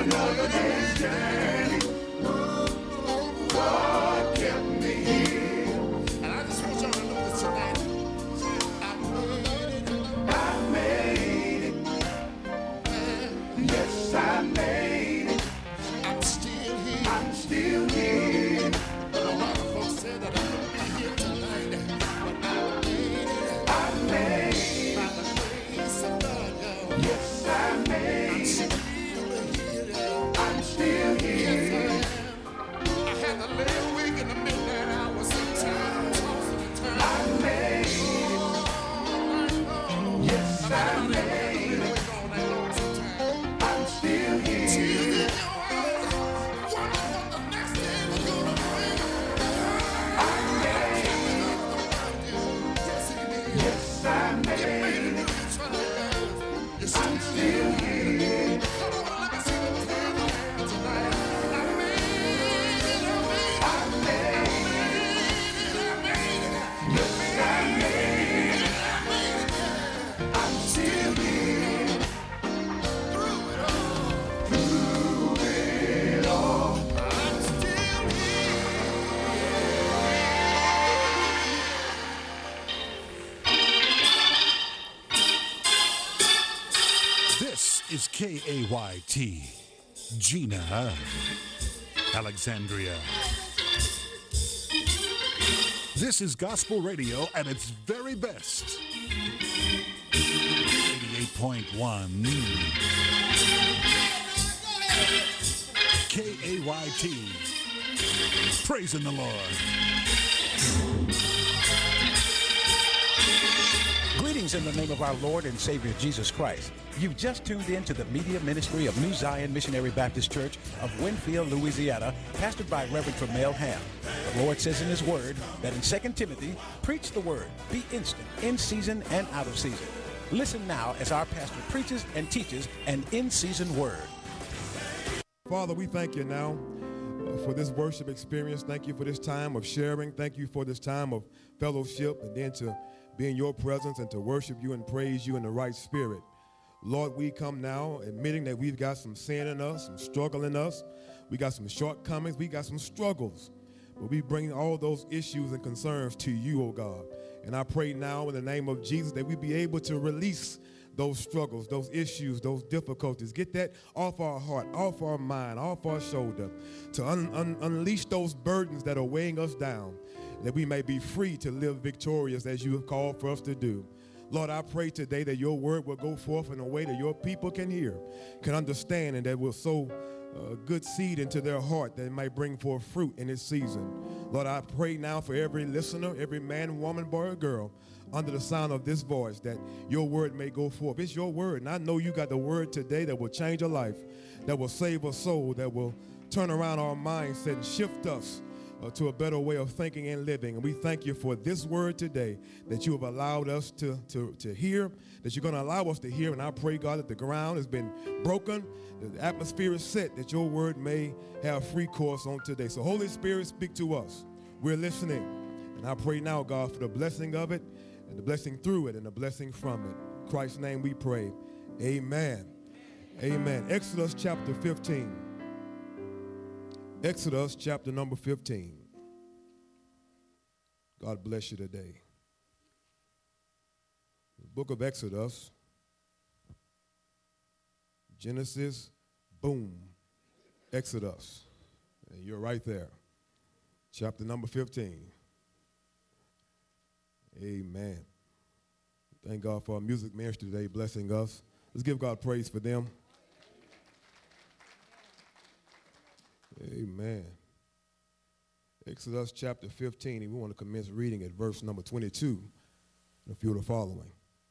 another day's journey. God kept me here. And I just want y'all to know this tonight. I made it. Yes, I made it. I'm still here. I'm still here. But a lot of folks said that I wouldn't be here tonight. But I made it. I made it. By the grace of God. Yes, I made it. I'm still here. Yes, I had to lay awake in the midnight hours sometimes, tossing and turning. I made it. Yes, I made it. I'm still here. Wonder what the next day was gonna bring. I made it. Yes, I made it. I'm still here. Come on, let me see those hands in the air tonight. I made it. Yes, I made it. I'm still here. Through it all. Through it all. I'm still This is KAYT, Gina, Alexandria. This is gospel radio at its very best. 88.1 KAYT, praising the Lord. Greetings in the name of our Lord and Savior Jesus Christ. You've just tuned in to the media ministry of New Zion Missionary Baptist Church of Winfield, Louisiana, pastored by Reverend Tremel Ham. The Lord says in His Word that in 2 Timothy, preach the Word, be instant, in season and out of season. Listen now as our pastor preaches and teaches an in-season word. Father, we thank you now for this worship experience. Thank you for this time of sharing. Thank you for this time of fellowship, and then to be in your presence and to worship you and praise you in the right spirit. Lord, we come now admitting that we've got some sin in us, some struggle in us. We got some shortcomings. We got some struggles. But we bring all those issues and concerns to you, oh God. And I pray now in the name of Jesus that we be able to release those struggles, those issues, those difficulties. Get that off our heart, off our mind, off our shoulder, to unleash those burdens that are weighing us down, that we may be free to live victorious as you have called for us to do. Lord, I pray today that your word will go forth in a way that your people can hear, can understand, and that will sow good seed into their heart that it might bring forth fruit in this season. Lord, I pray now for every listener, every man, woman, boy, or girl, under the sound of this voice, that your word may go forth. It's your word, and I know you got the word today that will change a life, that will save a soul, that will turn around our mindset and shift us to a better way of thinking and living. And we thank you for this word today that you have allowed us to hear, that you're going to allow us to hear. And I pray, God, that the ground has been broken, that the atmosphere is set, that your word may have free course on today. So Holy Spirit, speak to us. We're listening. And I pray now, God, for the blessing of it, and the blessing through it, and the blessing from it. In Christ's name we pray. Amen. Amen. Exodus chapter 15. Exodus chapter number 15. God bless you today. The book of Exodus, Genesis, boom, Exodus. And you're right there. Chapter number 15. Amen. Thank God for our music ministry today blessing us. Let's give God praise for them. Amen. Exodus chapter 15, and we want to commence reading at verse number 22, if you're following.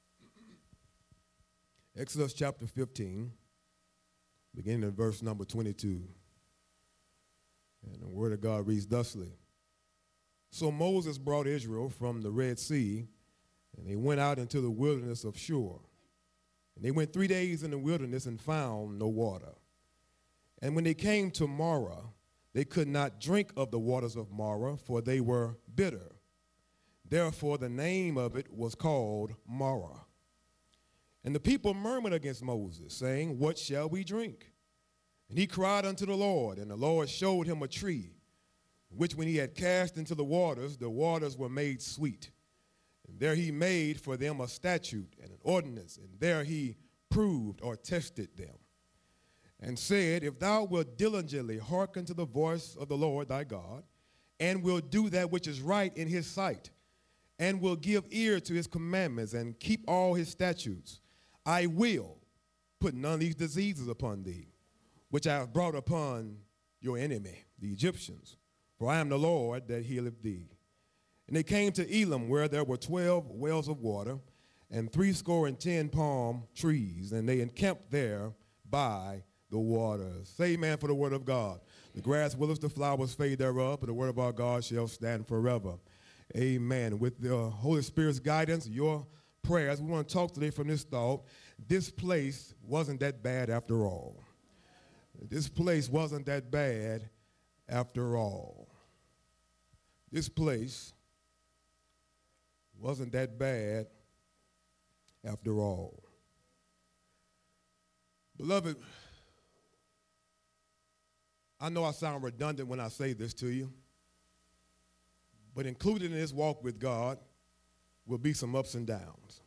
Exodus chapter 15, beginning at verse number 22. And the word of God reads thusly. So Moses brought Israel from the Red Sea, and they went out into the wilderness of Shur. And they went 3 days in the wilderness and found no water. And when they came to Marah, they could not drink of the waters of Marah, for they were bitter. Therefore the name of it was called Marah. And the people murmured against Moses, saying, What shall we drink? And he cried unto the Lord, and the Lord showed him a tree, which when he had cast into the waters were made sweet. And there he made for them a statute and an ordinance, and there he proved or tested them, and said, if thou wilt diligently hearken to the voice of the Lord thy God, and will do that which is right in his sight, and will give ear to his commandments, and keep all his statutes, I will put none of these diseases upon thee, which I have brought upon your enemy, the Egyptians. For I am the Lord that healeth thee. And they came to Elim, where there were 12 wells of water, and 70 palm trees, and they encamped there by the waters. Say amen for the word of God. The grass withers, the flowers fade thereof, but the word of our God shall stand forever. Amen. With the Holy Spirit's guidance, your prayers, we want to talk today from this thought. This place wasn't that bad after all. This place wasn't that bad after all. This place wasn't that bad after all. Beloved, I know I sound redundant when I say this to you, but included in this walk with God will be some ups and downs.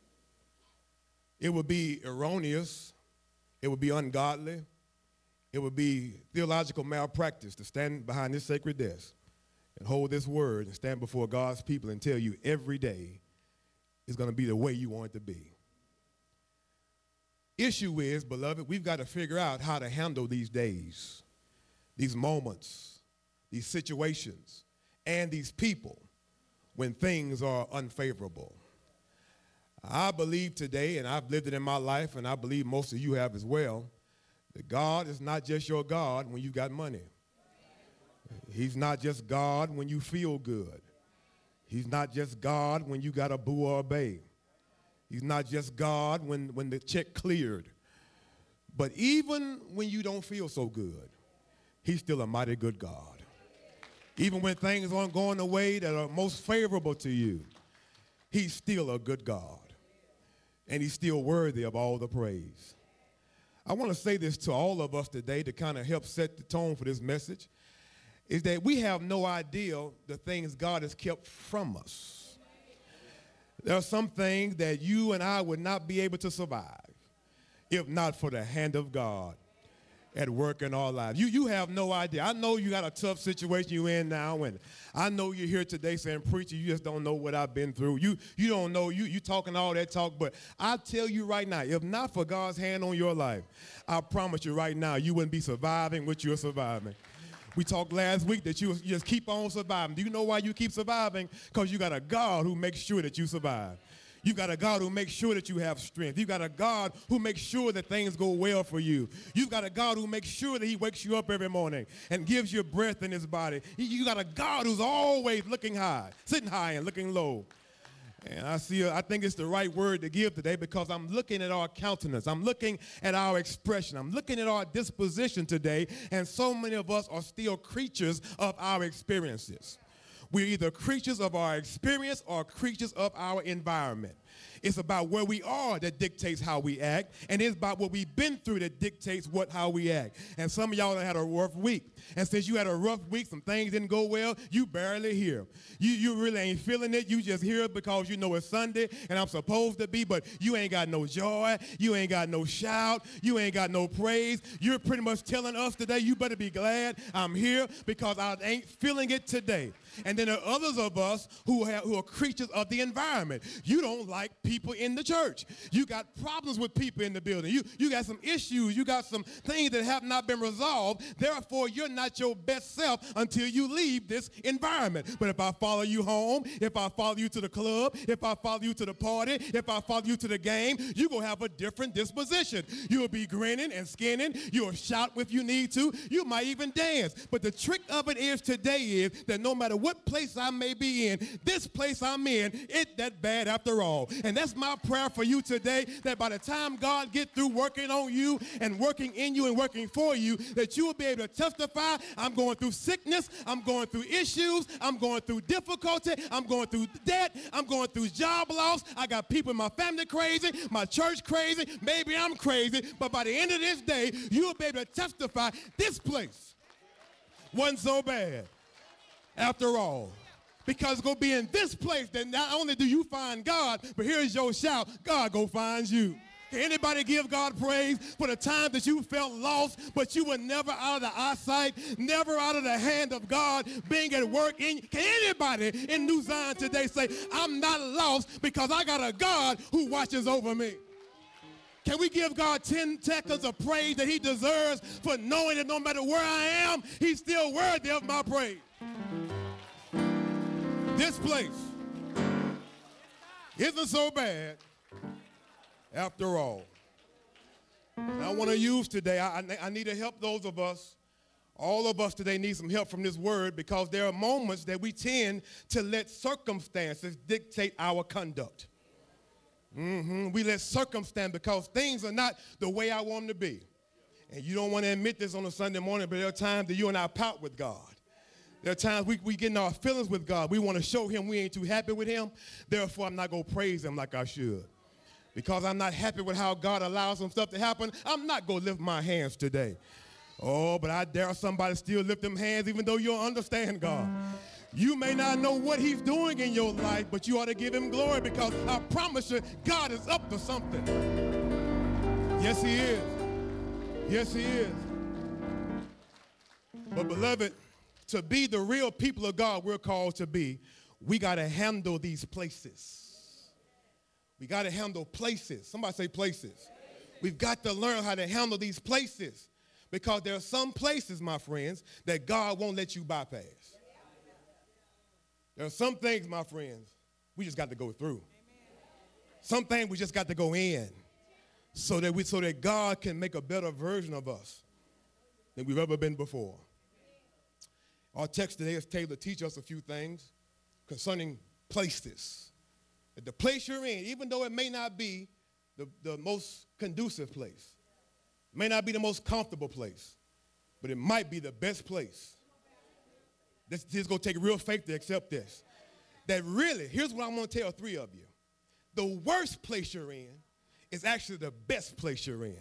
It will be erroneous. It will be ungodly. It would be theological malpractice to stand behind this sacred desk and hold this word and stand before God's people and tell you every day is going to be the way you want it to be. Issue is, beloved, we've got to figure out how to handle these days, these moments, these situations, and these people when things are unfavorable. I believe today, and I've lived it in my life, and I believe most of you have as well, that God is not just your God when you got money. He's not just God when you feel good. He's not just God when you got a boo or a bae. He's not just God when the check cleared. But even when you don't feel so good, he's still a mighty good God. Even when things aren't going the way that are most favorable to you, he's still a good God. And he's still worthy of all the praise. I want to say this to all of us today to kind of help set the tone for this message, is that we have no idea the things God has kept from us. There are some things that you and I would not be able to survive if not for the hand of God at work in our lives. You have no idea. I know you got a tough situation you're in now, and I know you're here today saying, preacher, you just don't know what I've been through. You don't know. You talking all that talk, but I tell you right now, if not for God's hand on your life, I promise you right now, you wouldn't be surviving what you're surviving. We talked last week that you just keep on surviving. Do you know why you keep surviving? Because you got a God who makes sure that you survive. You got a God who makes sure that you have strength. You got a God who makes sure that things go well for you. You've got a God who makes sure that he wakes you up every morning and gives you breath in his body. You got a God who's always looking high, sitting high and looking low. And I think it's the right word to give today because I'm looking at our countenance. I'm looking at our expression. I'm looking at our disposition today, and so many of us are still creatures of our experiences. We're either creatures of our experience or creatures of our environment. It's about where we are that dictates how we act, and it's about what we've been through that dictates how we act. And some of y'all have had a rough week. And since you had a rough week, some things didn't go well, you barely here. You really ain't feeling it. You just hear it because you know it's Sunday and I'm supposed to be, but you ain't got no joy. You ain't got no shout. You ain't got no praise. You're pretty much telling us today, you better be glad I'm here because I ain't feeling it today. And then there are others of us who are creatures of the environment. You don't like people in the church. You got problems with people in the building. You got some issues. You got some things that have not been resolved. Therefore, you're not your best self until you leave this environment. But if I follow you home, if I follow you to the club, if I follow you to the party, if I follow you to the game, you're going to have a different disposition. You'll be grinning and skinning. You'll shout if you need to. You might even dance. But the trick of it is today is that no matter what place I may be in, this place I'm in, it that bad after all. And that's my prayer for you today, that by the time God get through working on you and working in you and working for you, that you will be able to testify, I'm going through sickness, I'm going through issues, I'm going through difficulty, I'm going through debt, I'm going through job loss, I got people in my family crazy, my church crazy, maybe I'm crazy, but by the end of this day, you'll be able to testify, this place wasn't so bad after all. Because it's going to be in this place that not only do you find God, but here's your shout, God go find you. Can anybody give God praise for the time that you felt lost, but you were never out of the eyesight, never out of the hand of God, being at work in? Can anybody in New Zion today say, I'm not lost because I got a God who watches over me? Can we give God 10 seconds of praise that he deserves for knowing that no matter where I am, he's still worthy of my praise? This place isn't so bad after all. And I want to use today, I need to help those of us, all of us today need some help from this word, because there are moments that we tend to let circumstances dictate our conduct. We let circumstance, because things are not the way I want them to be. And you don't want to admit this on a Sunday morning, but there are times that you and I pout with God. There are times we get in our feelings with God. We want to show him we ain't too happy with him. Therefore, I'm not going to praise him like I should. Because I'm not happy with how God allows some stuff to happen, I'm not going to lift my hands today. Oh, but I dare somebody still lift them hands even though you don't understand God. You may not know what he's doing in your life, but you ought to give him glory, because I promise you, God is up to something. Yes, he is. Yes, he is. But beloved, to be the real people of God we're called to be, we got to handle these places. We got to handle places. Somebody say places. We've got to learn how to handle these places, because there are some places, my friends, that God won't let you bypass. There are some things, my friends, we just got to go through. Some things we just got to go in so that God can make a better version of us than we've ever been before. Our text today is tailored to teach us a few things concerning places. That the place you're in, even though it may not be the most conducive place, may not be the most comfortable place, but it might be the best place. This is going to take real faith to accept this. That really, here's what I'm going to tell three of you. The worst place you're in is actually the best place you're in.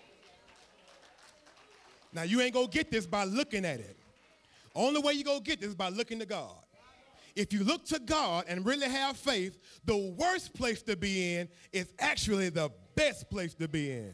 Now, you ain't going to get this by looking at it. Only way you're going to get this is by looking to God. If you look to God and really have faith, the worst place to be in is actually the best place to be in.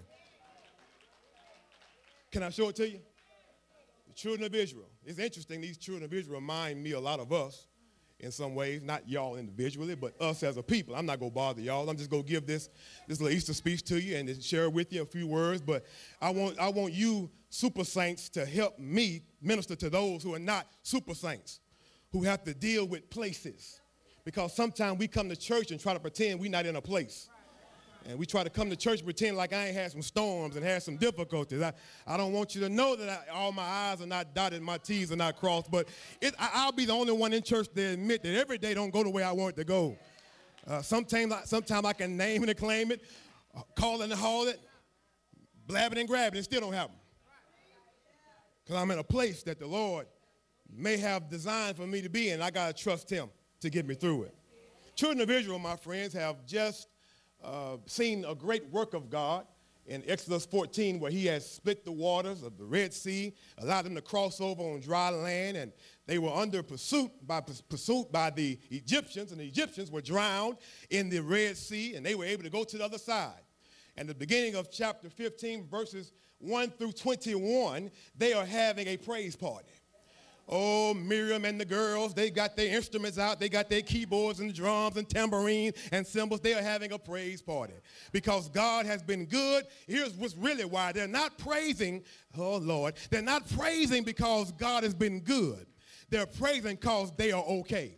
Can I show it to you? The children of Israel. It's interesting, these children of Israel remind me a lot of us in some ways, not y'all individually, but us as a people. I'm not going to bother y'all. I'm just going to give this little Easter speech to you and share with you a few words. But I want you super saints to help me minister to those who are not super saints, who have to deal with places. Because sometimes we come to church and try to pretend we're not in a place. And we try to come to church and pretend like I ain't had some storms and had some difficulties. I don't want you to know that all my I's are not dotted, my T's are not crossed. But I'll be the only one in church to admit that every day don't go the way I want it to go. Sometimes I can name it and claim it, call it and haul it, blab it and grab it, and it still don't happen. Because I'm in a place that the Lord may have designed for me to be in. I got to trust him to get me through it. Children of Israel, my friends, have just seen a great work of God in Exodus 14, where he has split the waters of the Red Sea, allowed them to cross over on dry land, and they were under pursuit by the Egyptians, and the Egyptians were drowned in the Red Sea, and they were able to go to the other side. And the beginning of chapter 15, verses 1 through 21, they are having a praise party. Oh, Miriam and the girls, they got their instruments out. They got their keyboards and drums and tambourine and cymbals. They are having a praise party because God has been good. Here's what's really why. They're not praising, oh, Lord. They're not praising because God has been good. They're praising because they are okay.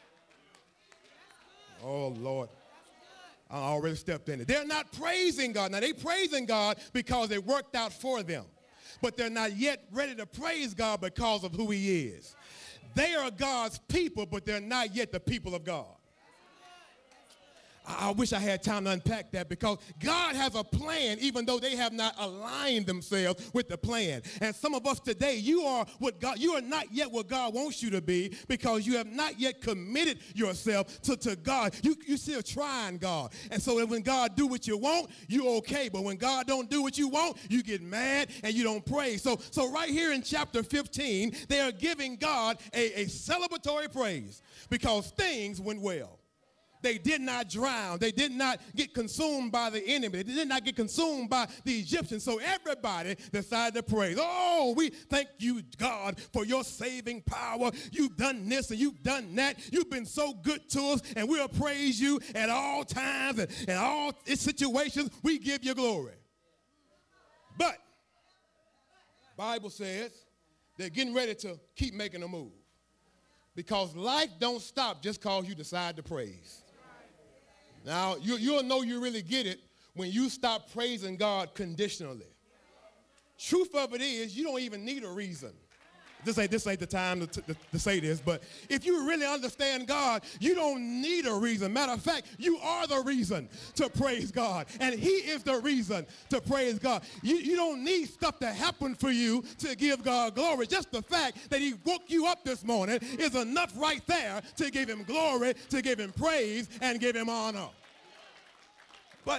Oh, Lord. I already stepped in it. They're not praising God. Now, they're praising God because it worked out for them. But they're not yet ready to praise God because of who he is. They are God's people, but they're not yet the people of God. I wish I had time to unpack that, because God has a plan even though they have not aligned themselves with the plan. And some of us today, you are not yet what God wants you to be, because you have not yet committed yourself to God. You still trying God. And so when God do what you want, you okay. But when God don't do what you want, you get mad and you don't praise. So right here in chapter 15, they are giving God a celebratory praise because things went well. They did not drown. They did not get consumed by the enemy. They did not get consumed by the Egyptians. So everybody decided to praise. Oh, we thank you, God, for your saving power. You've done this and you've done that. You've been so good to us, and we'll praise you at all times and all situations. We give you glory. But Bible says they're getting ready to keep making a move, because life don't stop just because you decide to praise. Now, you'll know you really get it when you stop praising God conditionally. Truth of it is, you don't even need a reason. This ain't the time to say this, but if you really understand God, you don't need a reason. Matter of fact, you are the reason to praise God, and he is the reason to praise God. You don't need stuff to happen for you to give God glory. Just the fact that he woke you up this morning is enough right there to give him glory, to give him praise, and give him honor. But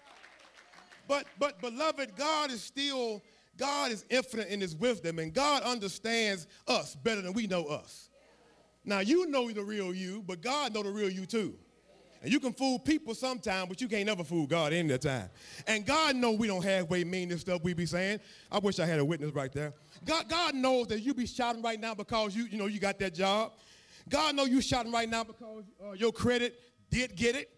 beloved, God is infinite in his wisdom, and God understands us better than we know us. Now, you know the real you, but God know the real you too. And you can fool people sometime, but you can't never fool God any of the time. And God knows we don't halfway mean this stuff we be saying. I wish I had a witness right there. God knows that you be shouting right now because you got that job. God knows you shouting right now because your credit did get it.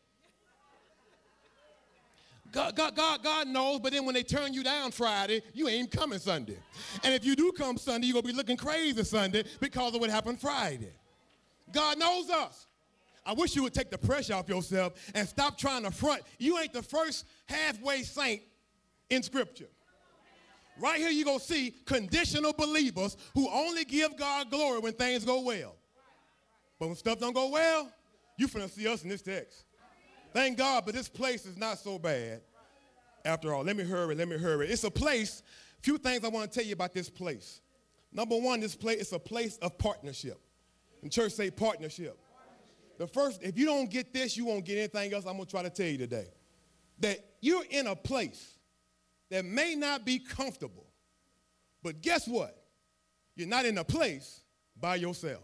God knows, but then when they turn you down Friday, you ain't coming Sunday. And if you do come Sunday, you're going to be looking crazy Sunday because of what happened Friday. God knows us. I wish you would take the pressure off yourself and stop trying to front. You ain't the first halfway saint in Scripture. Right here you're going to see conditional believers who only give God glory when things go well. But when stuff don't go well, you finna see us in this text. Thank God, but this place is not so bad after all. Let me hurry. It's a place, few things I want to tell you about this place. Number one, this place is a place of partnership. And church say partnership. The first, if you don't get this, you won't get anything else I'm going to try to tell you today. That you're in a place that may not be comfortable, but guess what? You're not in a place by yourself.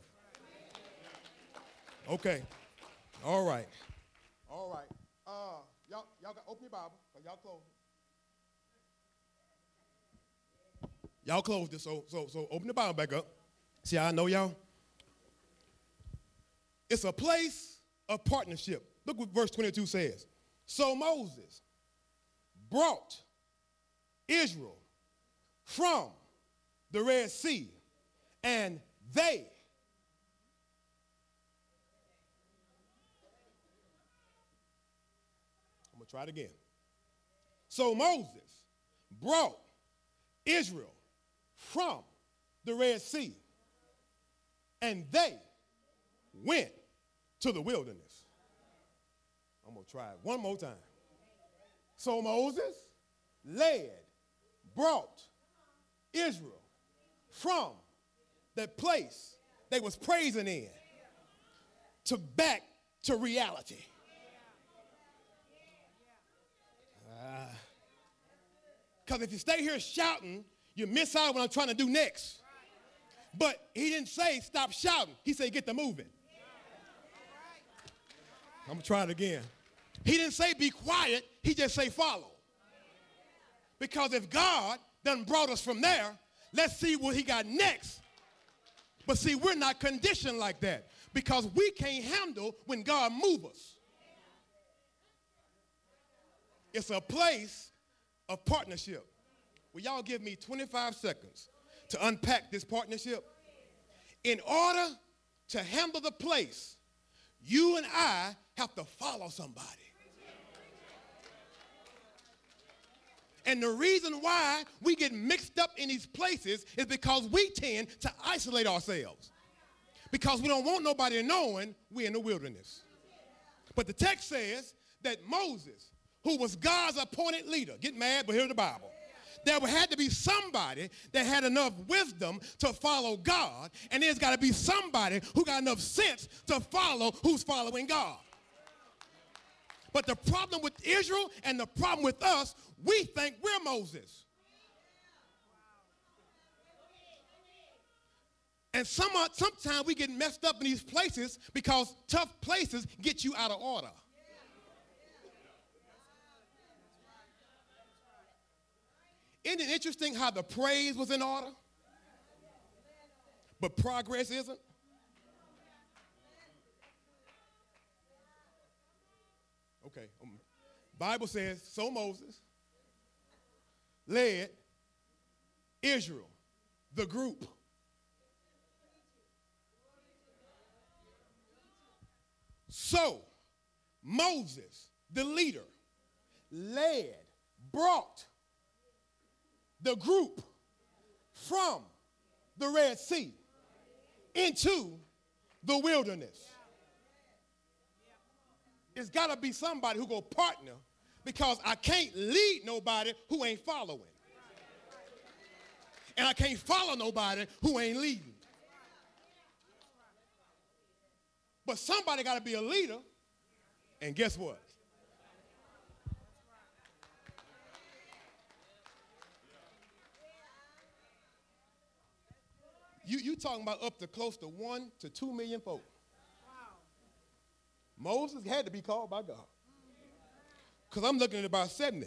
Okay. All right. Y'all got open your Bible. Y'all close it. Y'all closed it, so open the Bible back up. See how I know y'all? It's a place of partnership. Look what verse 22 says. So Moses brought Israel from the Red Sea, and they try it again. So Moses brought Israel from the Red Sea, and they went to the wilderness. I'm going to try it one more time. So Moses brought Israel from the place they was praising in back to reality. Because if you stay here shouting, you miss out what I'm trying to do next. But he didn't say stop shouting. He said get to moving. I'm going to try it again. He didn't say be quiet. He just say follow. Because if God done brought us from there, let's see what he got next. But see, we're not conditioned like that because we can't handle when God moves us. It's a place of partnership. Will y'all give me 25 seconds to unpack this partnership? In order to handle the place, you and I have to follow somebody. And the reason why we get mixed up in these places is because we tend to isolate ourselves. Because we don't want nobody knowing we're in the wilderness. But the text says that Moses, who was God's appointed leader, get mad, but here's the Bible. There had to be somebody that had enough wisdom to follow God, and there's got to be somebody who got enough sense to follow who's following God. But the problem with Israel and the problem with us, we think we're Moses. And sometimes we get messed up in these places because tough places get you out of order. Isn't it interesting how the praise was in order, but progress isn't? Okay. Bible says, so Moses led Israel, the group. So Moses, the leader, brought the group from the Red Sea into the wilderness. It's got to be somebody who go partner, because I can't lead nobody who ain't following. And I can't follow nobody who ain't leading. But somebody got to be a leader, and guess what? You talking about up to close to 1 to 2 million folk. Moses had to be called by God. Because I'm looking at about 70.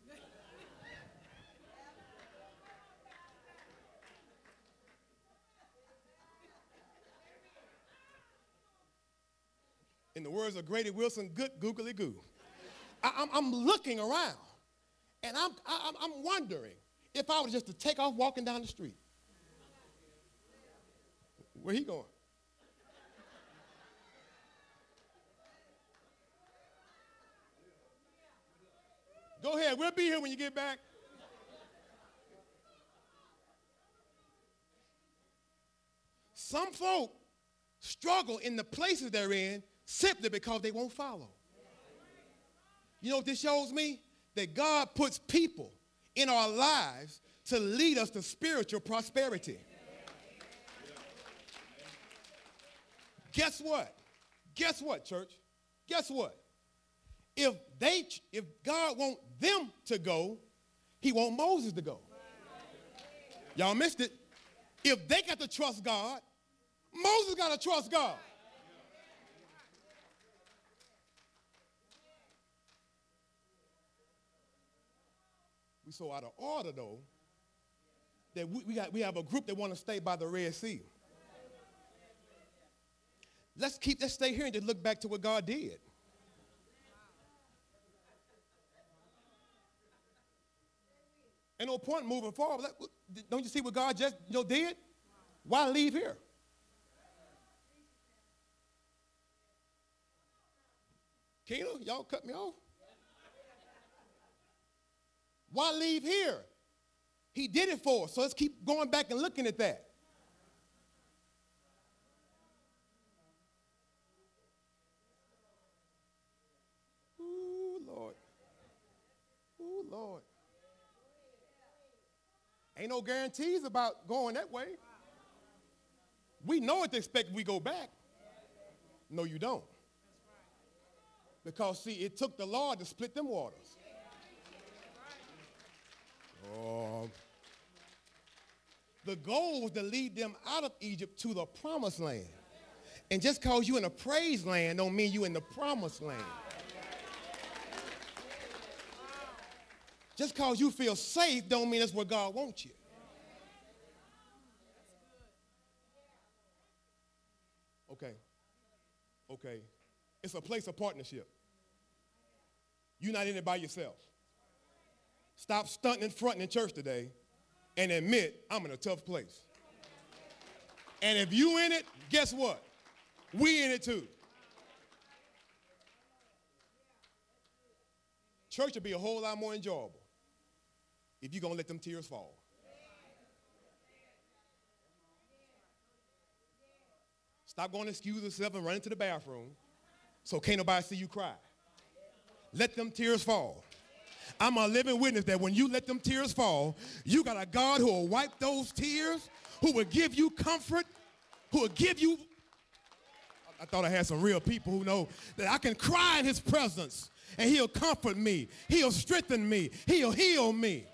In the words of Grady Wilson, good googly goo. I'm looking around, and I'm wondering if I was just to take off walking down the street. Where he going? Go ahead. We'll be here when you get back. Some folk struggle in the places they're in simply because they won't follow. You know what this shows me? That God puts people in our lives to lead us to spiritual prosperity. Guess what? Guess what, church? Guess what? If God want them to go, he want Moses to go. Y'all missed it. If they got to trust God, Moses got to trust God. We so out of order, though, that we have a group that want to stay by the Red Sea. Let's stay here and just look back to what God did. Ain't no point moving forward. Don't you see what God just did? Why leave here? Kena, y'all cut me off. Why leave here? He did it for us, so let's keep going back and looking at that. Ooh, Lord. Ooh, Lord. Ain't no guarantees about going that way. We know what to expect if we go back. No, you don't. Because, see, it took the Lord to split them waters. Oh. The goal was to lead them out of Egypt to the promised land. And just because you in a praise land don't mean you in the promised land. Just because you feel safe don't mean that's where God wants you. Okay. It's a place of partnership. You're not in it by yourself. Stop stunting and fronting in church today and admit I'm in a tough place. And if you in it, guess what? We in it too. Church will be a whole lot more enjoyable if you're going to let them tears fall. Stop going to excuse yourself and running to the bathroom so can't nobody see you cry. let them tears fall. I'm a living witness that when you let them tears fall, you got a God who will wipe those tears, who will give you comfort, who will give you, I thought I had some real people who know that I can cry in his presence and he'll comfort me, he'll strengthen me, he'll heal me.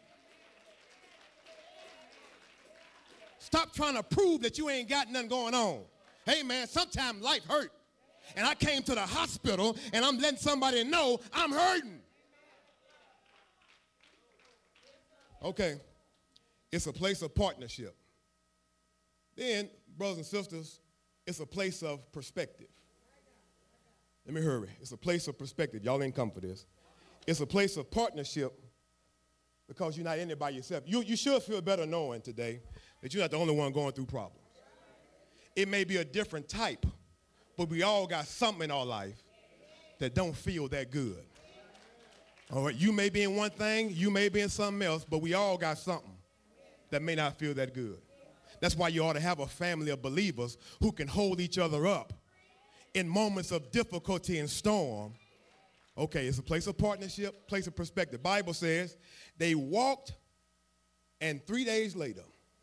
Stop trying to prove that you ain't got nothing going on. Hey man, sometimes life hurt. And I came to the hospital and I'm letting somebody know I'm hurting. Okay, it's a place of partnership. Then, brothers and sisters, it's a place of perspective. Let me hurry. It's a place of perspective. Y'all ain't come for this. It's a place of partnership because you're not in it by yourself. You should feel better knowing today that you're not the only one going through problems. It may be a different type, but we all got something in our life that don't feel that good. All right, you may be in one thing, you may be in something else, but we all got something that may not feel that good. That's why you ought to have a family of believers who can hold each other up in moments of difficulty and storm. Okay, it's a place of partnership, place of perspective. Bible says they walked, and 3 days later,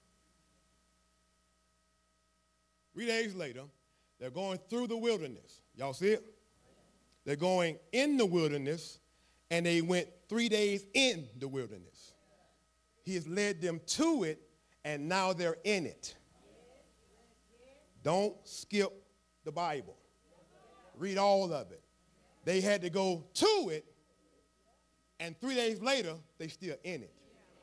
they're going through the wilderness. Y'all see it? They're going in the wilderness, and they went 3 days in the wilderness. He has led them to it, and now they're in it. Don't skip the Bible. Read all of it. They had to go to it, and 3 days later, they still in it.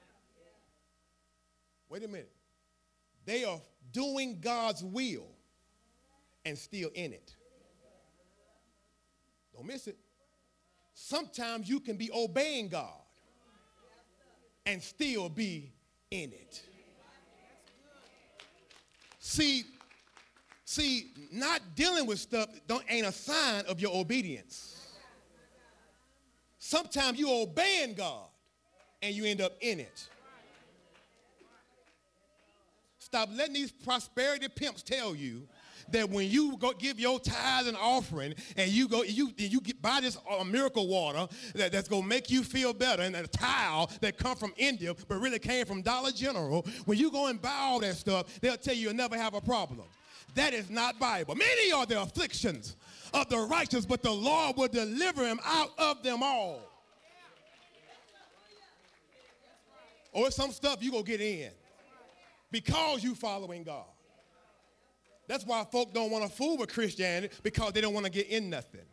Wait a minute. They are doing God's will and still in it. Don't miss it. Sometimes you can be obeying God and still be in it. See, not dealing with stuff ain't a sign of your obedience. Sometimes you obeying God and you end up in it. Stop letting these prosperity pimps tell you that when you go give your tithe and offering and you buy this miracle water that's going to make you feel better, and a towel that come from India but really came from Dollar General, when you go and buy all that stuff, they'll tell you you'll never have a problem. That is not Bible. Many are the afflictions of the righteous, but the Lord will deliver him out of them all. Or some stuff you go get in because you following God. That's why folk don't want to fool with Christianity, because they don't want to get in nothing.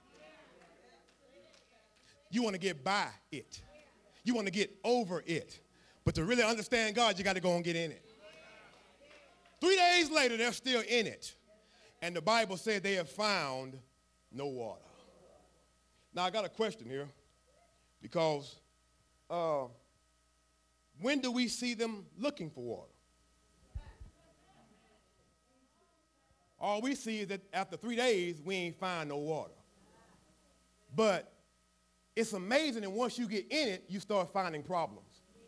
You want to get by it. You want to get over it. But to really understand God, you got to go and get in it. 3 days later, they're still in it. And the Bible said they have found no water. Now, I got a question here, because when do we see them looking for water? All we see is that after 3 days, we ain't find no water. But it's amazing that once you get in it, you start finding problems.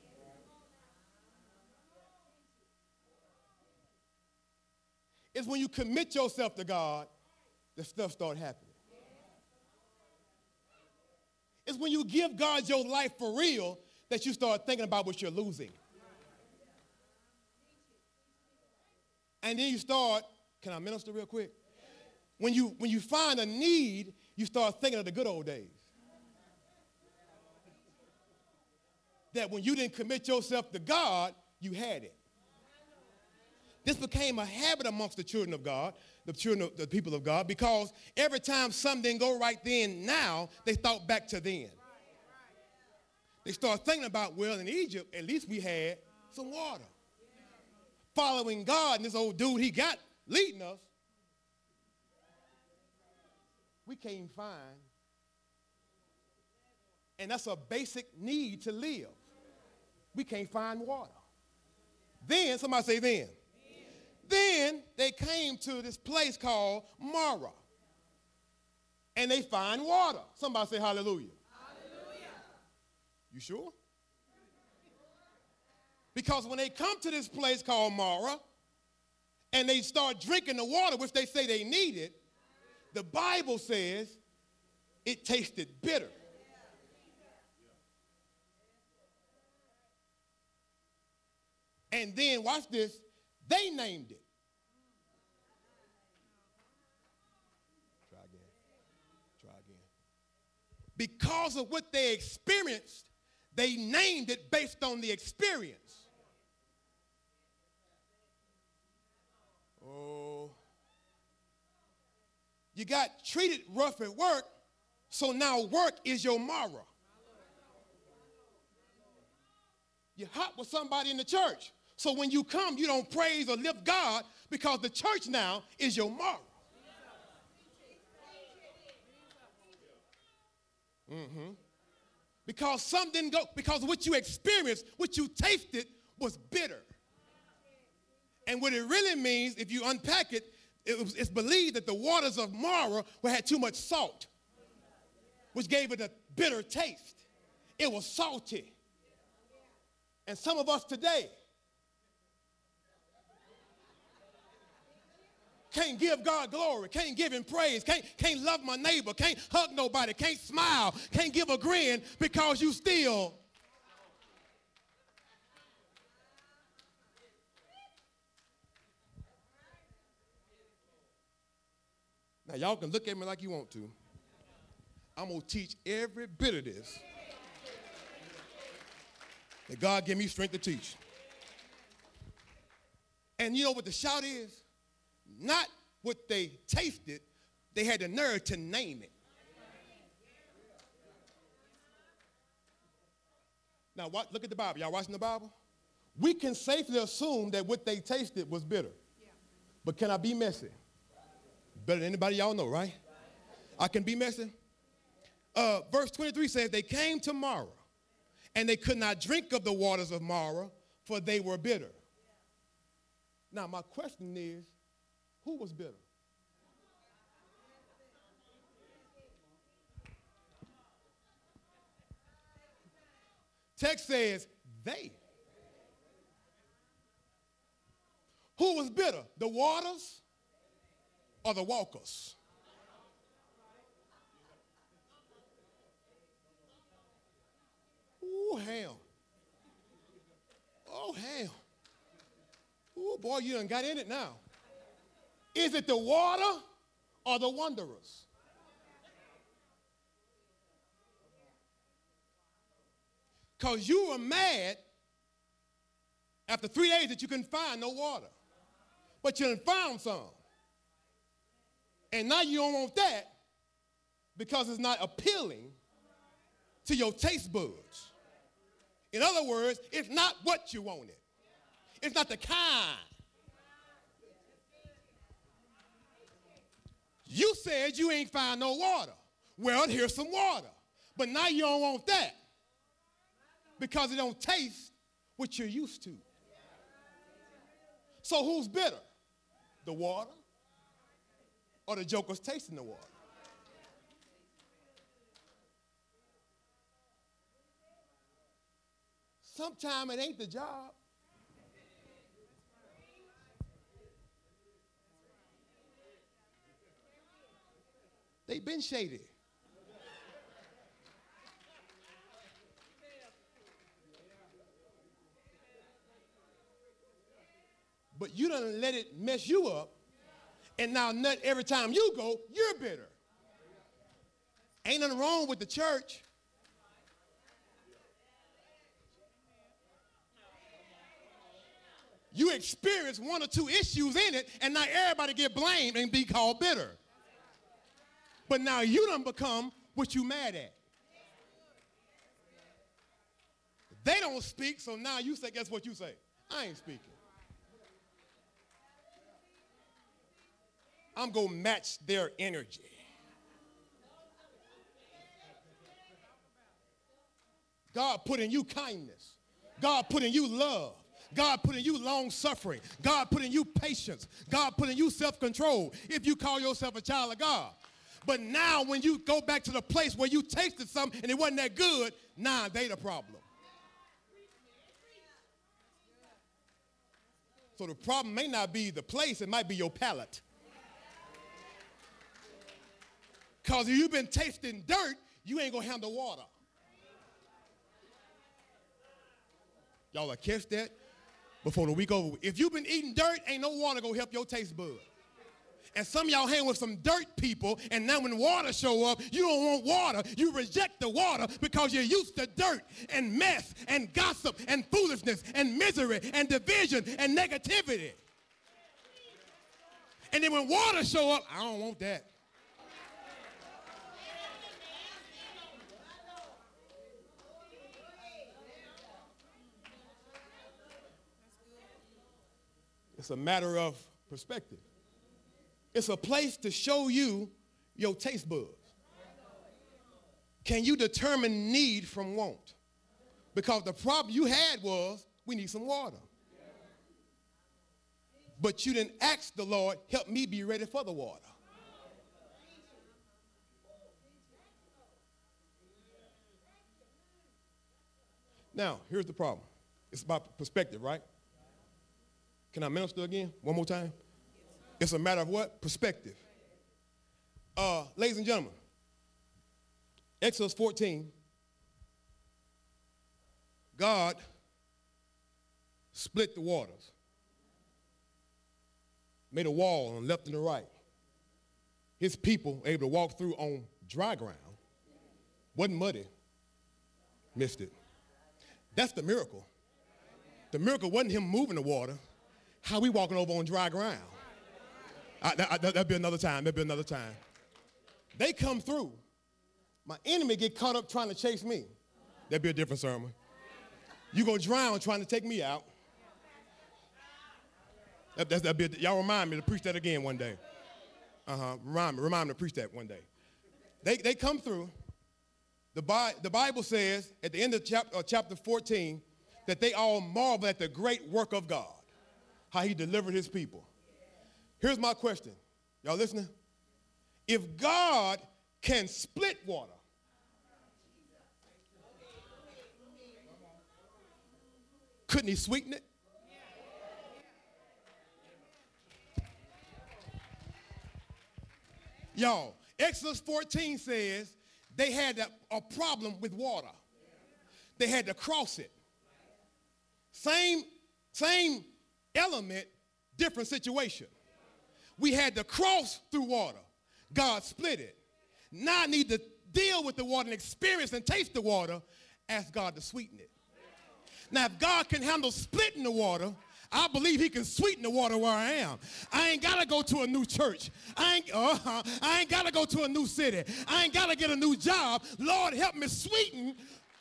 It's when you commit yourself to God that stuff starts happening. It's when you give God your life for real that you start thinking about what you're losing. And then you start, can I minister real quick? When you find a need, you start thinking of the good old days. That when you didn't commit yourself to God, you had it. This became a habit amongst the children of God, the people of God, because every time something didn't go right then, now, they thought back to then. They start thinking about, well, in Egypt, at least we had some water. Following God, and this old dude he got leading us, we can't find. And that's a basic need to live. We can't find water. Then, somebody say then. Then they came to this place called Marah. And they find water. Somebody say hallelujah. Hallelujah. You sure? Because when they come to this place called Marah and they start drinking the water, which they say they needed, the Bible says it tasted bitter. And then, watch this, they named it. Try again. Try again. Because of what they experienced, they named it based on the experience. Oh. You got treated rough at work, so now work is your Mara. You're hot with somebody in the church. So when you come, you don't praise or lift God because the church now is your Mara. Because some didn't go, because what you experienced, what you tasted was bitter. And what it really means, if you unpack it, it's believed that the waters of Mara had too much salt, which gave it a bitter taste. It was salty. And some of us today can't give God glory, can't give him praise, can't love my neighbor, can't hug nobody, can't smile, can't give a grin because you still. Now, y'all can look at me like you want to. I'm going to teach every bit of this that God give me strength to teach. And you know what the shout is? Not what they tasted, they had the nerve to name it. Now, look at the Bible. Y'all watching the Bible? We can safely assume that what they tasted was bitter. But can I be messy? Better than anybody y'all know, right? I can be messy. Verse 23 says, they came to Mara, and they could not drink of the waters of Mara, for they were bitter. Now, my question is, who was bitter? Text says, they. Who was bitter? The waters or the walkers? Ooh, hell. Oh, hell. Ooh, boy, you done got in it now. Is it the water or the wanderers? Because you were mad after 3 days that you couldn't find no water. But you done found some. And now you don't want that because it's not appealing to your taste buds. In other words, it's not what you wanted. It's not the kind. You said you ain't found no water. Well, here's some water. But now you don't want that because it don't taste what you're used to. So who's bitter? The water or the jokers tasting the water? Sometimes it ain't the job. They been shady. But you done let it mess you up, and now every time you go, you're bitter. Ain't nothing wrong with the church. You experience 1 or 2 issues in it, and now everybody get blamed and be called bitter. But now you done become what you mad at. They don't speak, so now you say, guess what you say? I ain't speaking. I'm going to match their energy. God put in you kindness. God put in you love. God put in you long suffering. God put in you patience. God put in you self-control if you call yourself a child of God. But now when you go back to the place where you tasted something and it wasn't that good, nah, they the problem. So the problem may not be the place, it might be your palate. Because if you've been tasting dirt, you ain't going to handle water. Y'all will catch that? before the week over. If you've been eating dirt, ain't no water gonna help your taste bud. And some of y'all hang with some dirt people, and now when water show up, you don't want water. You reject the water because you're used to dirt and mess and gossip and foolishness and misery and division and negativity. And then when water show up, I don't want that. It's a matter of perspective. It's a place to show you your taste buds. Can you determine need from want? Because the problem you had was, we need some water. But you didn't ask the Lord, help me be ready for the water. Now, here's the problem. It's about perspective, right? Can I minister again? One more time? It's a matter of what? Perspective. Ladies and gentlemen, Exodus 14, God split the waters, made a wall on the left and the right. His people were able to walk through on dry ground. Wasn't muddy. Missed it. That's the miracle. The miracle wasn't him moving the water. How we walking over on dry ground? That'll be another time. That'll be another time. They come through. My enemy get caught up trying to chase me. That'll be a different sermon. You gonna drown trying to take me out. Y'all remind me to preach that again one day. Remind me to preach that one day. They come through. The Bible says at the end of chapter 14 that they all marvel at the great work of God, how he delivered his people. Here's my question. Y'all listening? If God can split water, couldn't he sweeten it? Y'all, Exodus 14 says they had a problem with water. They had to cross it. Same element, different situation. We had to cross through water. God split it. Now I need to deal with the water and experience and taste the water. Ask God to sweeten it. Now if God can handle splitting the water, I believe he can sweeten the water where I am. I ain't got to go to a new church. I ain't got to go to a new city. I ain't got to get a new job. Lord, help me sweeten.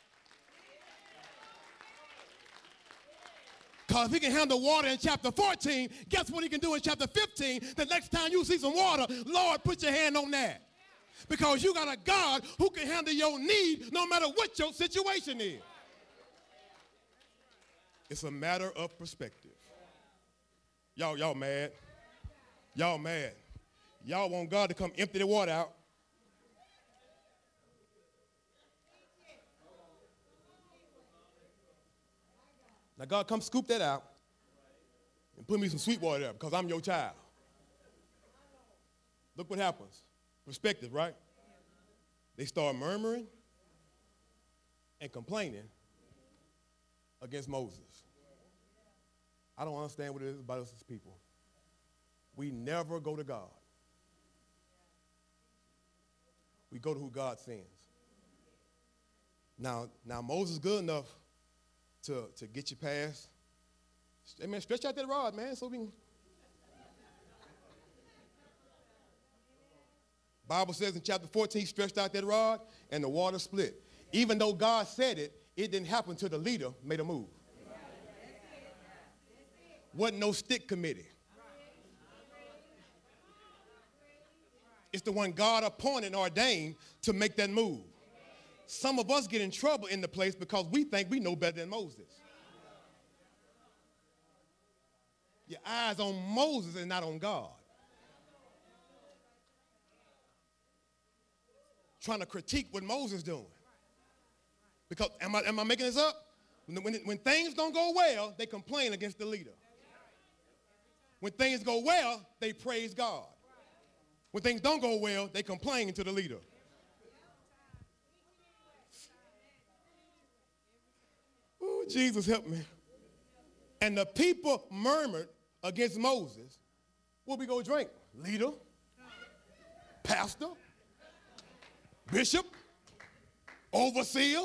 Because if he can handle water in chapter 14, guess what he can do in chapter 15? The next time you see some water, Lord, put your hand on that. Because you got a God who can handle your need no matter what your situation is. It's a matter of perspective. Y'all mad. Y'all mad. Y'all want God to come empty the water out. Now, God, come scoop that out and put me some sweet water there because I'm your child. Look what happens. Perspective, right? They start murmuring and complaining against Moses. I don't understand what it is about us as people. We never go to God. We go to who God sends. Now Moses is good enough to get you past. Hey, man, stretch out that rod, man, so we can. Bible says in chapter 14, stretched out that rod, and the water split. Even though God said it, it didn't happen until the leader made a move. Wasn't no stick committee. It's the one God appointed and ordained to make that move. Some of us get in trouble in the place because we think we know better than Moses. Your eyes on Moses and not on God. Trying to critique what Moses is doing. Because, am I making this up? When things don't go well, they complain against the leader. When things go well, they praise God. When things don't go well, they complain to the leader. Ooh, Jesus, help me. And the people murmured against Moses. What we go drink? Leader, pastor, bishop, overseer.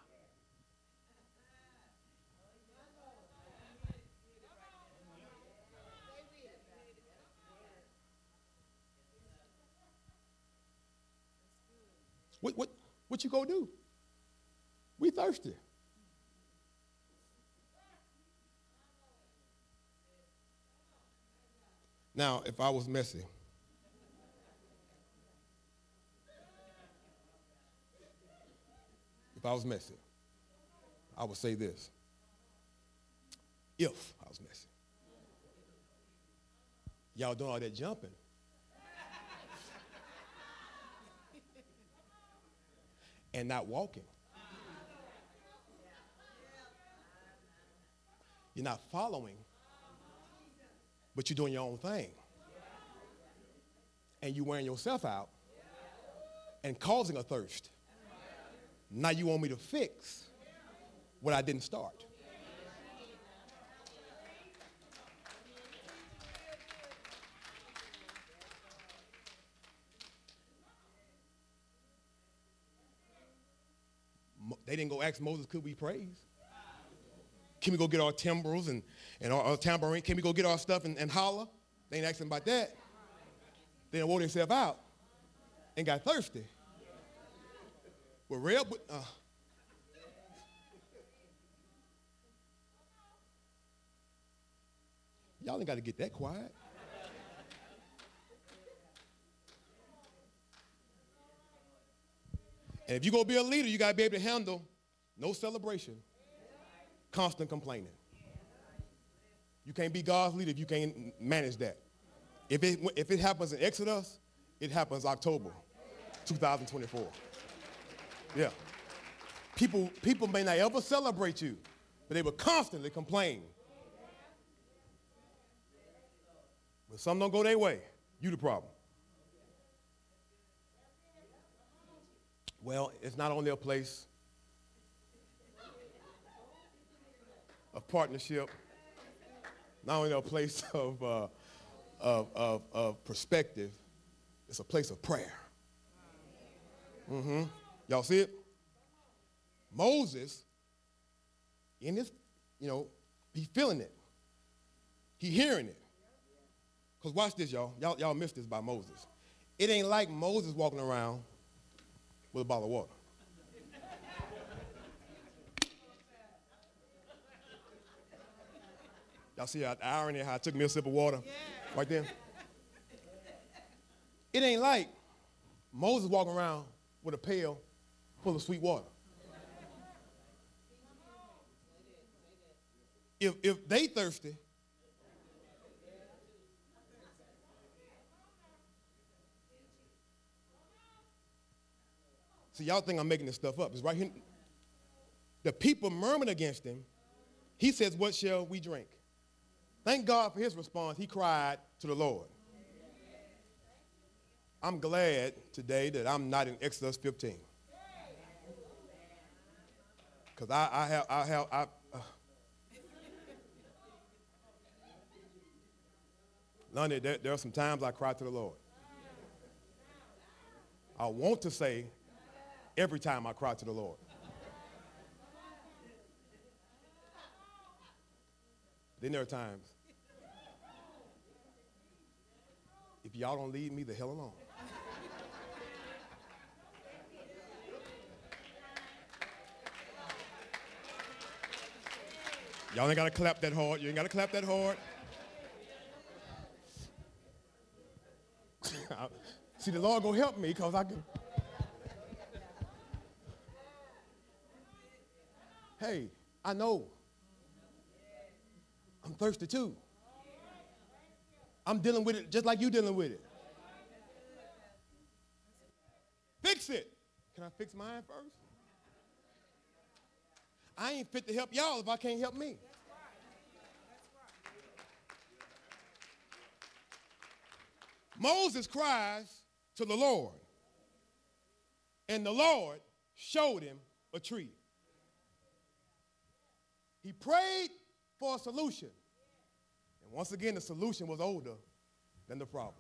What you gonna do? We thirsty. Now, if I was messy, I would say this. If I was messy. Y'all doing all that jumping. And not walking. You're not following, but you're doing your own thing. And you're wearing yourself out and causing a thirst. Now you want me to fix what I didn't start. They didn't go ask Moses, could we praise? Can we go get our timbrels and our tambourine? Can we go get our stuff and holler? They ain't asking about that. They done wore themselves out and got thirsty. Well, y'all ain't got to get that quiet. And if you're going to be a leader, you got to be able to handle no celebration, constant complaining. You can't be God's leader if you can't manage that. If it happens in Exodus, it happens October 2024. Yeah. People may not ever celebrate you, but they will constantly complain. When something don't go their way, you the problem. Well, it's not only a place of partnership, not only a place of perspective, it's a place of prayer. Y'all see it? Moses, in this, he's feeling it. He's hearing it. Because watch this, y'all. Y'all missed this by Moses. It ain't like Moses walking around with a bottle of water. Y'all see the irony how I took me a sip of water right there? It ain't like Moses walking around with a pail full of sweet water. If they thirsty, see, y'all think I'm making this stuff up. It's right here. The people murmured against him. He says, what shall we drink? Thank God for his response. He cried to the Lord. I'm glad today that I'm not in Exodus 15. Because Lonnie, there are some times I cry to the Lord. I want to say every time I cry to the Lord. Then there are times, if y'all don't leave me the hell alone. Y'all ain't got to clap that hard. You ain't got to clap that hard. See, the Lord gonna help me because I can. Hey, I know. I'm thirsty too. I'm dealing with it just like you dealing with it. Fix it. Can I fix mine first? I ain't fit to help y'all if I can't help me. Moses cries to the Lord, and the Lord showed him a tree. He prayed for a solution. And once again, the solution was older than the problem.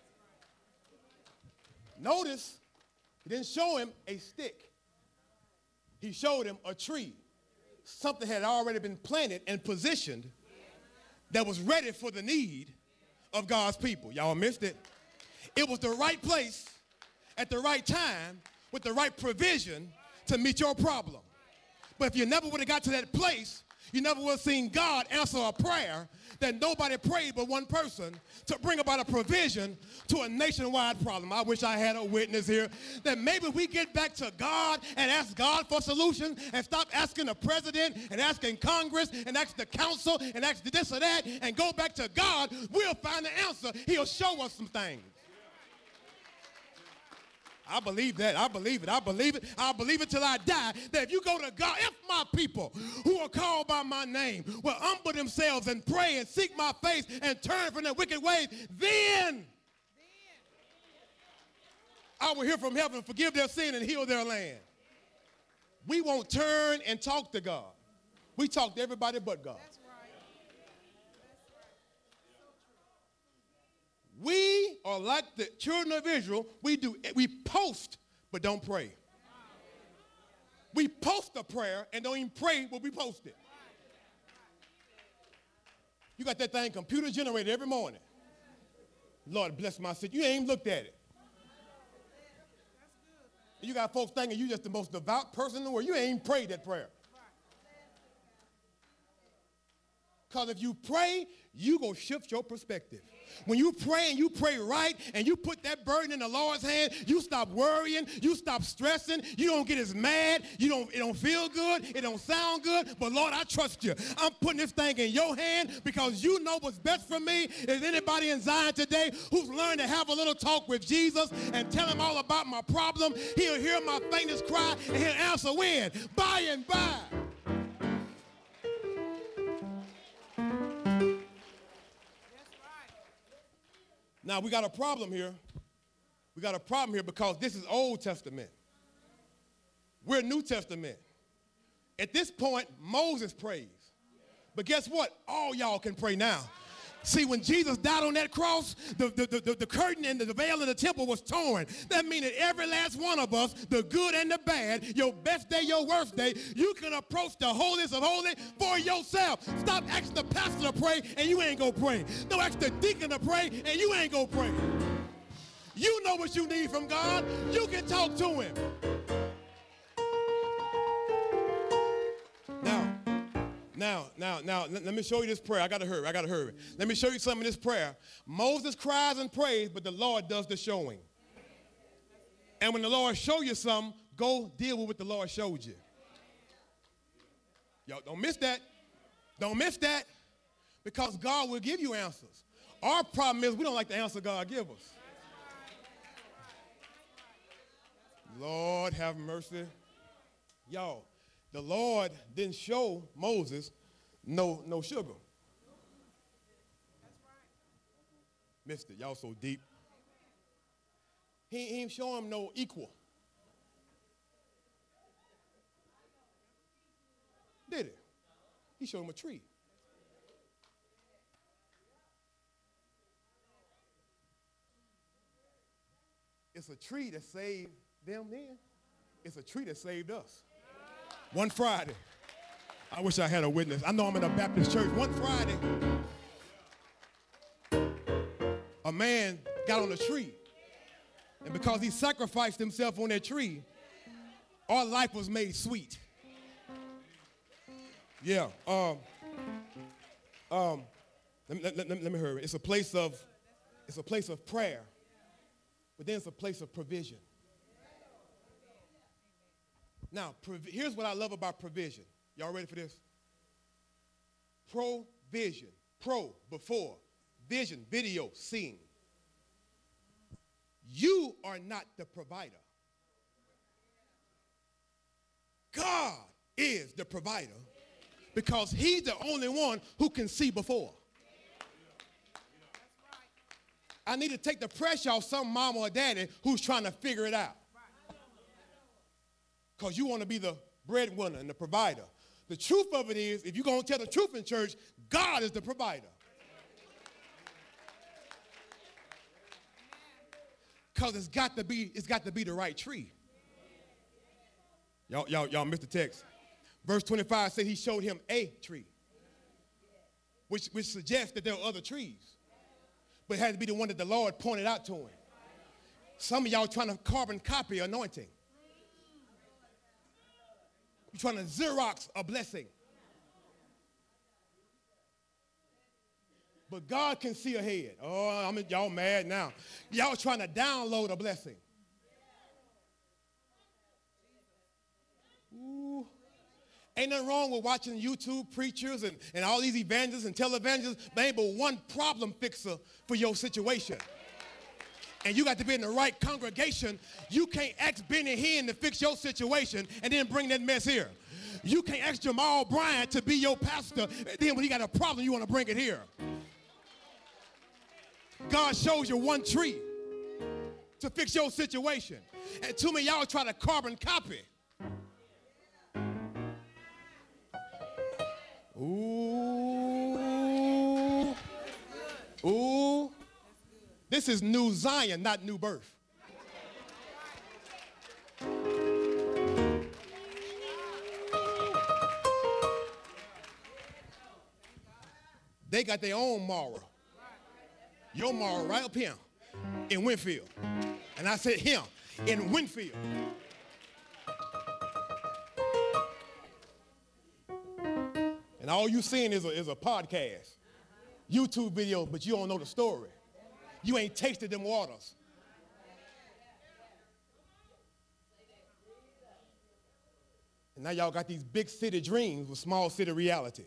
Notice, he didn't show him a stick. He showed him a tree. Something had already been planted and positioned that was ready for the need of God's people. Y'all missed it. It was the right place at the right time with the right provision to meet your problem. But if you never would have got to that place, you never would have seen God answer a prayer that nobody prayed but one person to bring about a provision to a nationwide problem. I wish I had a witness here that maybe we get back to God and ask God for solutions and stop asking the president and asking Congress and ask the council and ask this or that and go back to God. We'll find the answer. He'll show us some things. I believe that. I believe it. I believe it. I'll believe it till I die. That if you go to God, if my people who are called by my name will humble themselves and pray and seek my face and turn from their wicked ways, then I will hear from heaven, forgive their sin, and heal their land. We won't turn and talk to God. We talk to everybody but God. We are like the children of Israel. We post, but don't pray. We post a prayer and don't even pray what we posted. You got that thing computer generated every morning. Lord bless my sister. You ain't even looked at it. You got folks thinking you just the most devout person in the world. You ain't even prayed that prayer. Because if you pray, you going to shift your perspective. When you pray and you pray right and you put that burden in the Lord's hand, you stop worrying, you stop stressing, you don't get as mad, it don't feel good, it don't sound good, but Lord, I trust you. I'm putting this thing in your hand because you know what's best for me. Is anybody in Zion today who's learned to have a little talk with Jesus and tell him all about my problem? He'll hear my faintest cry and he'll answer when? By and by. Now, we got a problem here. We got a problem here because this is Old Testament. We're New Testament. At this point, Moses prays. But guess what? All y'all can pray now. See, when Jesus died on that cross, the curtain and the veil in the temple was torn. That means that every last one of us, the good and the bad, your best day, your worst day, you can approach the holiest of holy for yourself. Stop asking the pastor to pray and you ain't gonna pray. Don't ask the deacon to pray and you ain't gonna pray. You know what you need from God. You can talk to him. Now, let me show you this prayer. I got to hurry. Let me show you some of this prayer. Moses cries and prays, but the Lord does the showing. And when the Lord show you something, go deal with what the Lord showed you. Y'all don't miss that. Don't miss that, because God will give you answers. Our problem is we don't like the answer God gives us. Lord have mercy. Y'all, the Lord didn't show Moses no sugar. Missed it. Y'all so deep. He ain't show him no equal. Did it? He showed him a tree. It's a tree that saved them then. It's a tree that saved us. One Friday, I wish I had a witness. I know I'm in a Baptist church. One Friday, a man got on a tree. And because he sacrificed himself on that tree, our life was made sweet. Yeah. Let me hurry. It's a place of prayer, but then it's a place of provision. Now, here's what I love about provision. Y'all ready for this? Provision. Pro, before. Vision, video, seeing. You are not the provider. God is the provider because he's the only one who can see before. I need to take the pressure off some mama or daddy who's trying to figure it out. Because you want to be the breadwinner and the provider. The truth of it is, if you're going to tell the truth in church, God is the provider. Because it's got to be the right tree. Y'all missed the text. Verse 25 said he showed him a tree, which suggests that there are other trees. But it had to be the one that the Lord pointed out to him. Some of y'all trying to carbon copy anointing. You're trying to Xerox a blessing. But God can see ahead. Oh, y'all mad now. Y'all trying to download a blessing. Ooh. Ain't nothing wrong with watching YouTube preachers and all these evangelists and televangelists, but ain't but one problem fixer for your situation. And you got to be in the right congregation. You can't ask Benny Hinn to fix your situation and then bring that mess here. You can't ask Jamal Bryant to be your pastor, and then when he got a problem, you want to bring it here. God shows you one tree to fix your situation. And too many y'all try to carbon copy. Ooh. Ooh. This is New Zion, not New Birth. They got their own moral. Your moral right up here in Winfield. And I said him in Winfield. And all you seeing is a podcast, YouTube video, but you don't know the story. You ain't tasted them waters. And now y'all got these big city dreams with small city reality.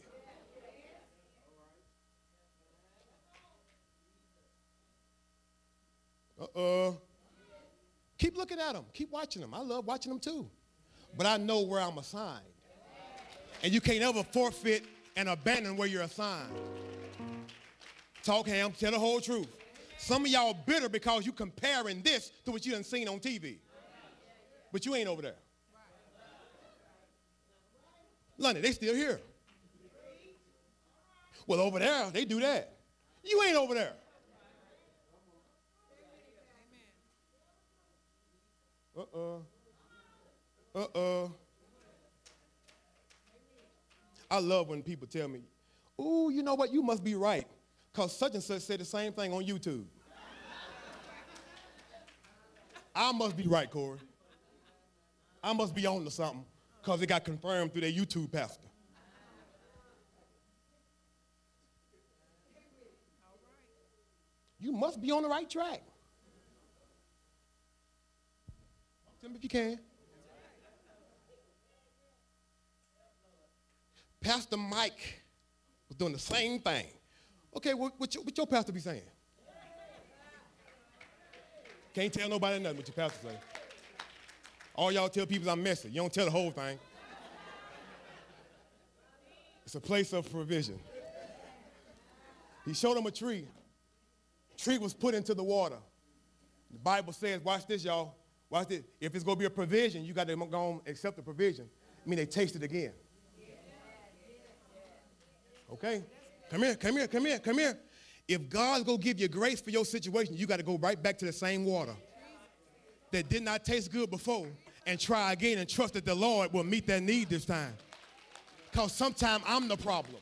Keep looking at them. Keep watching them. I love watching them too. But I know where I'm assigned. And you can't ever forfeit and abandon where you're assigned. Talk, Ham. Tell the whole truth. Some of y'all bitter because you comparing this to what you done seen on TV. But you ain't over there. London, they still here. Well, over there, they do that. You ain't over there. I love when people tell me, ooh, you know what, you must be right, because such and such said the same thing on YouTube. I must be right, Corey. I must be on to something, because it got confirmed through their YouTube pastor. You must be on the right track. Tell me if you can. Pastor Mike was doing the same thing. Okay, what your pastor be saying? Can't tell nobody nothing what your pastor say. All y'all tell people I'm messy. You don't tell the whole thing. It's a place of provision. He showed them a tree. Tree was put into the water. The Bible says, watch this, y'all. Watch this. If it's going to be a provision, you got to go and accept the provision. I mean, they taste it again. Okay? Come here. If God's going to give you grace for your situation, you got to go right back to the same water that did not taste good before and try again and trust that the Lord will meet that need this time. Because sometimes I'm the problem.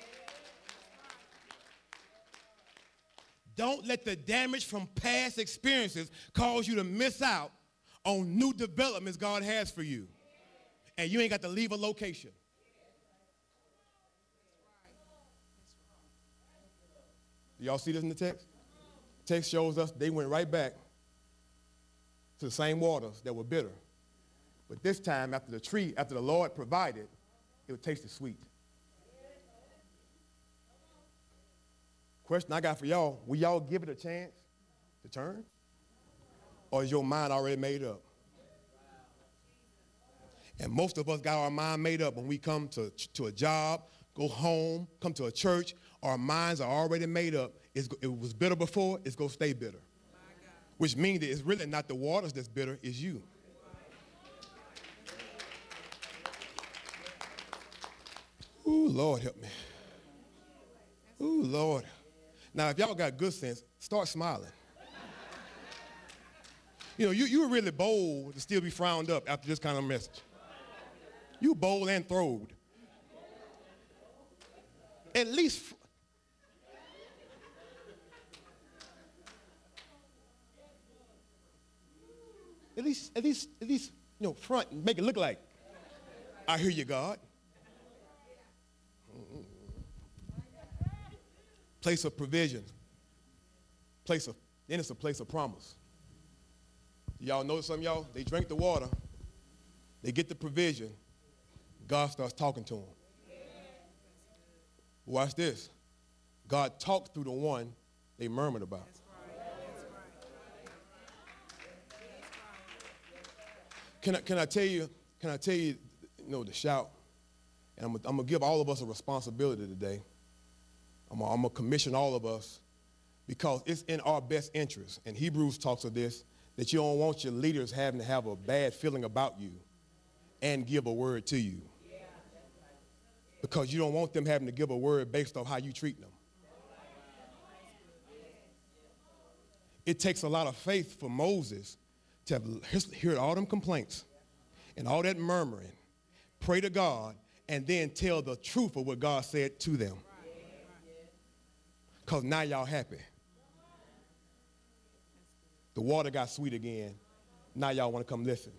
Don't let the damage from past experiences cause you to miss out on new developments God has for you. And you ain't got to leave a location. Do y'all see this in the text? Text shows us they went right back to the same waters that were bitter. But this time, after the Lord provided, it would taste sweet. Question I got for y'all, will y'all give it a chance to turn? Or is your mind already made up? And most of us got our mind made up when we come to a job, go home, come to a church, our minds are already made up. It was bitter before, it's going to stay bitter. Which means that it's really not the waters that's bitter, it's you. Ooh, Lord, help me. Ooh, Lord. Now, if y'all got good sense, start smiling. You know, you were really bold to still be frowned up after this kind of message. You bold and throwed. At least, you know, front and make it look like, I hear you, God. Place of provision. Then it's a place of promise. Y'all notice some of y'all, they drink the water, they get the provision, God starts talking to them. Watch this. God talked through the one they murmured about. Can I tell you, you know, to shout, and I'm going to give all of us a responsibility today. I'm going to commission all of us because it's in our best interest. And Hebrews talks of this, that you don't want your leaders having to have a bad feeling about you and give a word to you. Because you don't want them having to give a word based on how you treat them. It takes a lot of faith for Moses to have heard all them complaints and all that murmuring, pray to God, and then tell the truth of what God said to them. Because now y'all happy. The water got sweet again. Now y'all want to come listen.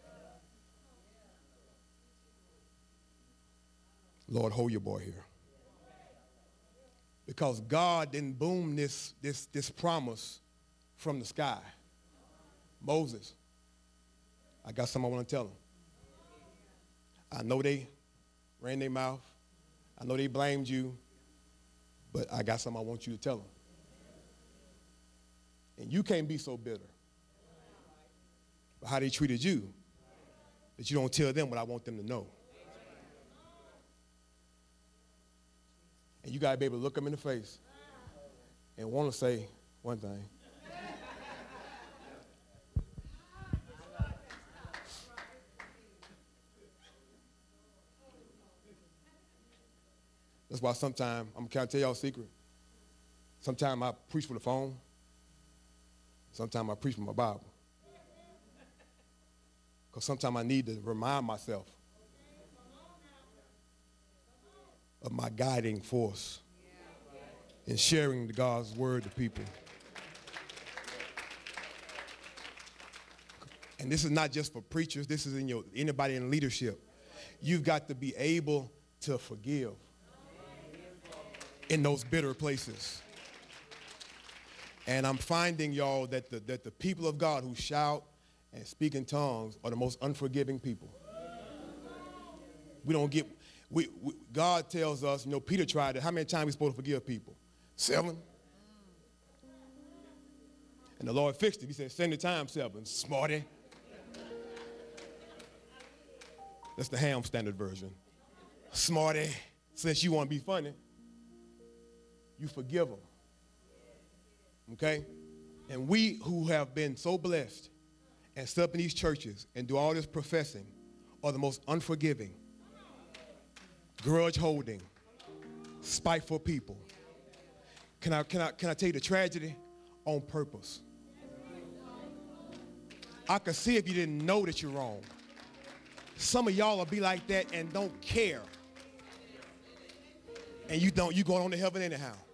Lord, hold your boy here. Because God didn't boom this promise from the sky. Moses, I got something I want to tell them. I know they ran their mouth. I know they blamed you. But I got something I want you to tell them. And you can't be so bitter about how they treated you that you don't tell them what I want them to know. And you got to be able to look them in the face and want to say one thing. That's why sometimes, can I tell y'all a secret? Sometimes I preach for the phone. Sometimes I preach from my Bible. Because sometimes I need to remind myself of my guiding force in sharing God's word to people. And this is not just for preachers. This is in anybody in leadership. You've got to be able to forgive in those bitter places. And I'm finding, y'all, that the people of God who shout and speak in tongues are the most unforgiving people. We don't get, God tells us, you know, Peter tried it. How many times are we supposed to forgive people? 7. And the Lord fixed it. He said, 70 times 7, smarty. That's the Ham Standard Version. Smarty. Since you want to be funny, you forgive them. Okay? And we who have been so blessed and sit up in these churches and do all this professing are the most unforgiving, grudge holding, spiteful people. Can I tell you the tragedy? On purpose. I could see if you didn't know that you're wrong. Some of y'all will be like that and don't care. And you going on to heaven anyhow.